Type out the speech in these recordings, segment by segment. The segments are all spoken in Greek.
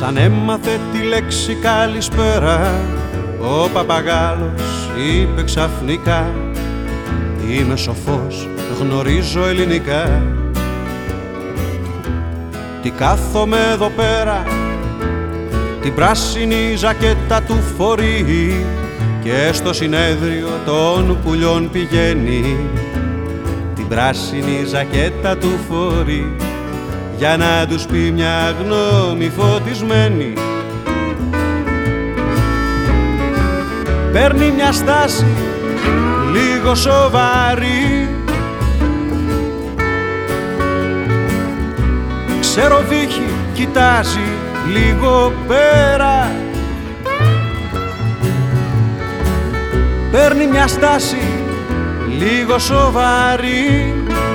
Σαν έμαθε τη λέξη καλησπέρα, ο παπαγάλος είπε ξαφνικά: είμαι σοφός, γνωρίζω ελληνικά. Τι κάθομαι εδώ πέρα, την πράσινη ζακέτα του φορεί και στο συνέδριο των πουλιών πηγαίνει. Την πράσινη ζακέτα του φορεί για να τους πει μια γνώμη φωτισμένη. Παίρνει μια στάση λίγο σοβαρή, ξεροβύχει, κοιτάζει λίγο πέρα. Παίρνει μια στάση λίγο σοβαρή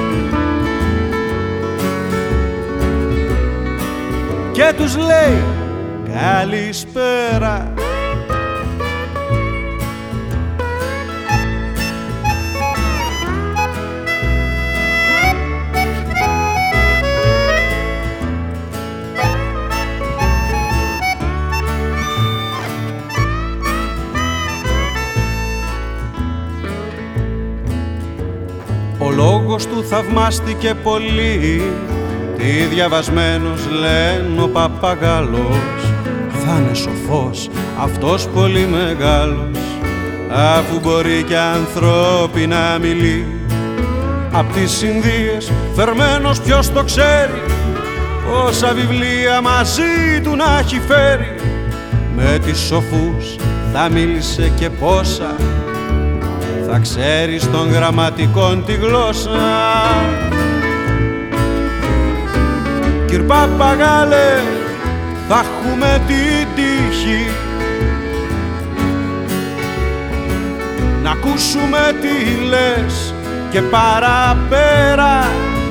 και τους λέει καλησπέρα. Ο λόγος του θαυμάστηκε πολύ, τι διαβασμένος λένε ο παπαγάλος. Θα είναι σοφός αυτός πολύ μεγάλος, αφού μπορεί κι ανθρώπινα μιλεί. Απ' τις Ινδίες φερμένος ποιος το ξέρει, πόσα βιβλία μαζί του να έχει φέρει. Με τις σοφούς θα μίλησε και πόσα, θα ξέρεις των γραμματικών τη γλώσσα. Κυρ Παπαγάλε, θα έχουμε την τύχη να ακούσουμε τι λες και παραπέρα.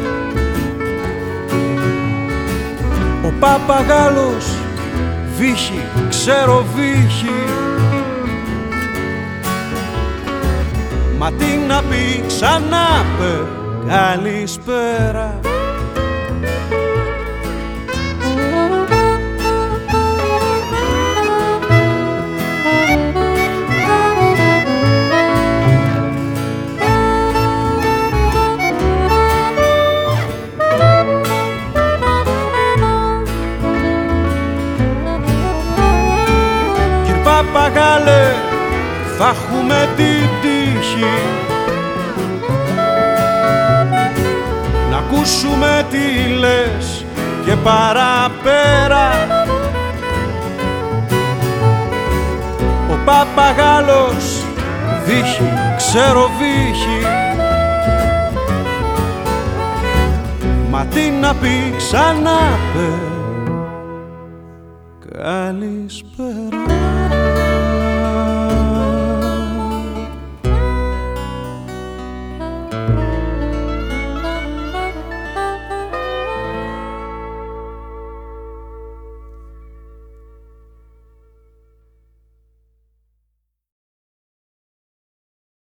Ο Παπαγάλος βύχει, ξέρω βύχει, μα τι να πει ξανά παι καλησπέρα. Κυρ Παπαγάλε, θα έχουμε την τύχη να ακούσουμε τι λες και παραπέρα. Ο Παπαγάλος βύχει, ξέρω βύχει, μα τι να πει ξανά παι καλησπέρα.